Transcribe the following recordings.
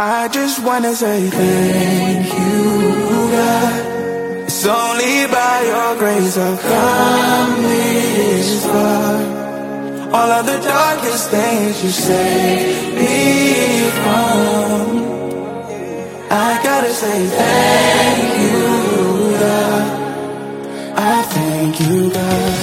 I just wanna say thank you, God. It's only by your grace I've come this far. All of the darkest things you saved me from. I gotta say thank you, God. I thank you, God.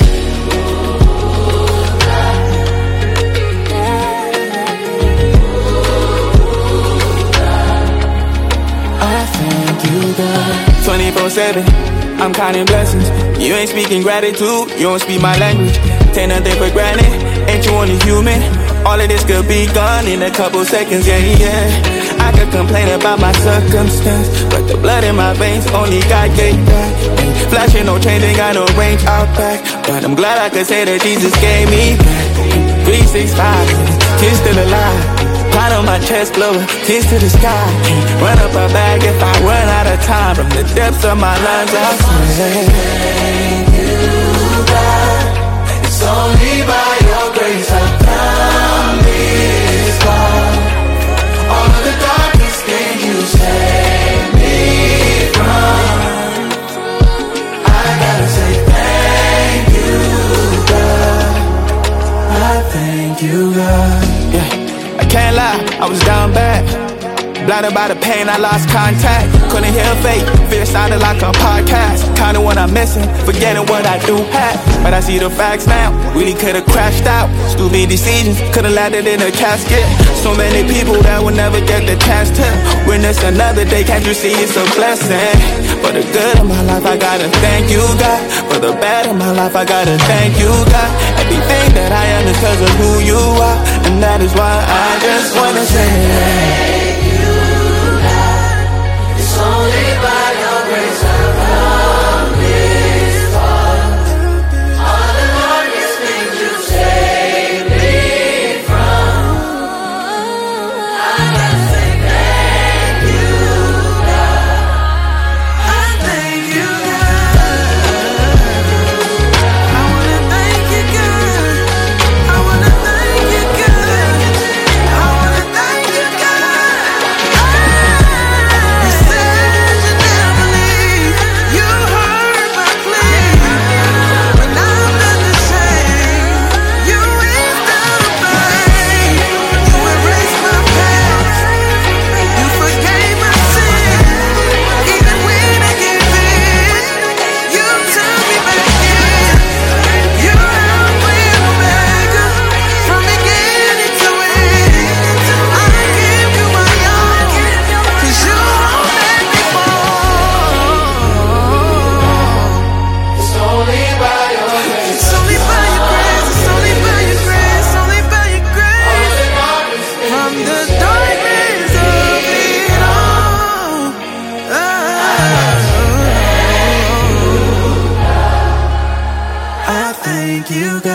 I thank you, God. 24/7, I'm counting blessings. You ain't speaking gratitude, you don't speak my language. Take nothing for granted, ain't you only human? All of this could be gone in a couple seconds, yeah, yeah. I could complain about my circumstance, but the blood in my veins only God gave back. Ain't flashing, no change, ain't got no range out back. But I'm glad I could say that Jesus gave me back. 365, kids still alive. Pride on my chest, blowing tears to the sky. Run up a bag if I run out of time. From the depths of my lungs, I say thank you, God. It's only by your grace I've come this far. All of the darkest things you saved me from. I gotta say thank you, God. I thank you, God. Yeah. I can't lie, I was down bad. Blinded by the pain, I lost contact. Couldn't hear fate, fear sounded like a podcast. Counting what I'm missing, forgetting what I do have. But I see the facts now, really could've crashed out. Stupid decisions, could've landed in a casket. So many people that will never get the chance to witness another day, can't you see it's a blessing? For the good of my life, I gotta thank you, God. For the bad of my life, I gotta thank you, God. Everything that I am is because of who you are. And that is why I just wanna say thank you, God. It's only by your grace I've come this far. All the darkest things you saved me from. I gotta say thank you, God. I thank you, God. I wanna thank you, God. I wanna thank you, God. I wanna thank you, God. You said you never leave. You heard my plea. When I'm done the same, you eased the pain. You erased my past. You forgave my sin. Even when I gave in, you took me back in. You're Alpha and Omega, from beginning to end. I give you my all, 'cause you won't let me fall. It's only by your grace. It's only by your grace. It's only by your grace. Only by your grace. From the darkness of it all. I thank you, God.